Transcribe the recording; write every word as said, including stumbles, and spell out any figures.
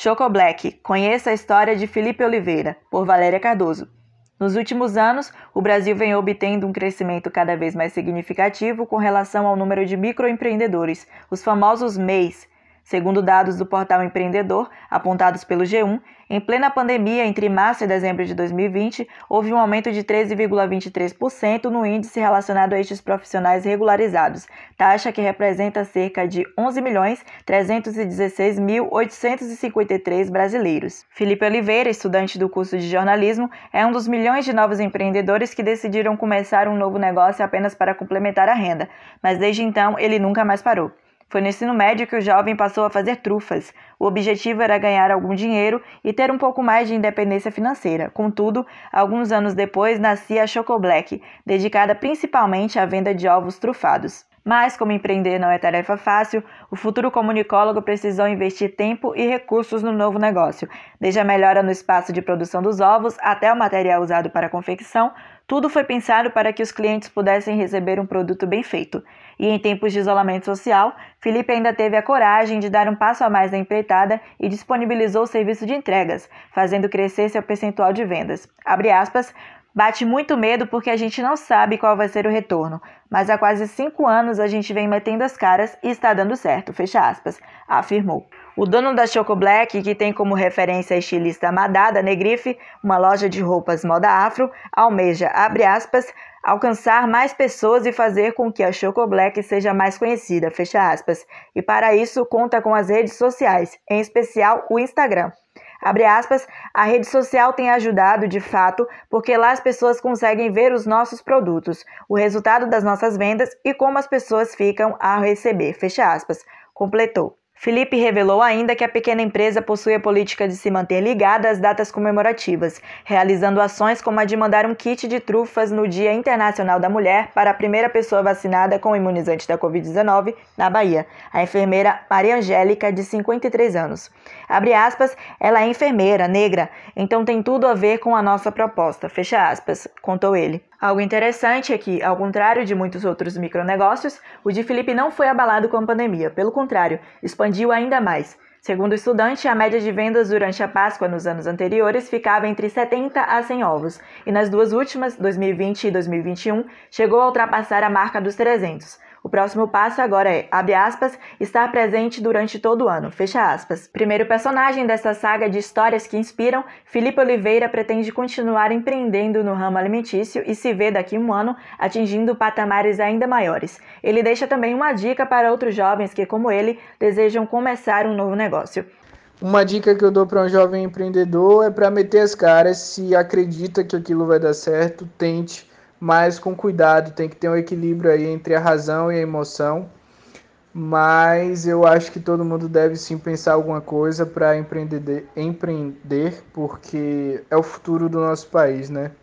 Choco Black, conheça a história de Felipe Oliveira, por Valéria Cardoso. Nos últimos anos, o Brasil vem obtendo um crescimento cada vez mais significativo com relação ao número de microempreendedores, os famosos M E Is. Segundo dados do portal Empreendedor, apontados pelo G um, em plena pandemia, entre março e dezembro de dois mil e vinte, houve um aumento de treze vírgula vinte e três por cento no índice relacionado a estes profissionais regularizados, taxa que representa cerca de onze milhões trezentos e dezesseis mil oitocentos e cinquenta e três brasileiros. Felipe Oliveira, estudante do curso de jornalismo, é um dos milhões de novos empreendedores que decidiram começar um novo negócio apenas para complementar a renda, mas desde então ele nunca mais parou. Foi no ensino médio que o jovem passou a fazer trufas. O objetivo era ganhar algum dinheiro e ter um pouco mais de independência financeira. Contudo, alguns anos depois, nascia a Choco Black, dedicada principalmente à venda de ovos trufados. Mas, como empreender não é tarefa fácil, o futuro comunicólogo precisou investir tempo e recursos no novo negócio. Desde a melhora no espaço de produção dos ovos até o material usado para a confecção, tudo foi pensado para que os clientes pudessem receber um produto bem feito. E em tempos de isolamento social, Felipe ainda teve a coragem de dar um passo a mais na empreitada e disponibilizou o serviço de entregas, fazendo crescer seu percentual de vendas. Abre aspas, bate muito medo porque a gente não sabe qual vai ser o retorno, mas há quase cinco anos a gente vem metendo as caras e está dando certo, fecha aspas, afirmou. O dono da Choco Black, que tem como referência a estilista Madada Negrife, uma loja de roupas moda afro, almeja, abre aspas, alcançar mais pessoas e fazer com que a Choco Black seja mais conhecida, fecha aspas. E para isso conta com as redes sociais, em especial o Instagram. Abre aspas, a rede social tem ajudado de fato porque lá as pessoas conseguem ver os nossos produtos, o resultado das nossas vendas e como as pessoas ficam ao receber, fecha aspas, completou. Felipe revelou ainda que a pequena empresa possui a política de se manter ligada às datas comemorativas, realizando ações como a de mandar um kit de trufas no Dia Internacional da Mulher para a primeira pessoa vacinada com o imunizante da covid dezenove na Bahia, a enfermeira Maria Angélica, de cinquenta e três anos. Abre aspas, ela é enfermeira, negra, então tem tudo a ver com a nossa proposta, fecha aspas, contou ele. Algo interessante é que, ao contrário de muitos outros micronegócios, o de Felipe não foi abalado com a pandemia, pelo contrário, expandiu ainda mais. Segundo o estudante, a média de vendas durante a Páscoa nos anos anteriores ficava entre setenta a cem ovos, e nas duas últimas, dois mil e vinte e dois mil e vinte e um, chegou a ultrapassar a marca dos trezentos. O próximo passo agora é, abre aspas, estar presente durante todo o ano, fecha aspas. Primeiro personagem dessa saga de histórias que inspiram, Felipe Oliveira pretende continuar empreendendo no ramo alimentício e se vê daqui a um ano atingindo patamares ainda maiores. Ele deixa também uma dica para outros jovens que, como ele, desejam começar um novo negócio. Uma dica que eu dou para um jovem empreendedor é para meter as caras, se acredita que aquilo vai dar certo, tente, mas com cuidado, tem que ter um equilíbrio aí entre a razão e a emoção, mas eu acho que todo mundo deve sim pensar alguma coisa para empreender, empreender, porque é o futuro do nosso país, né?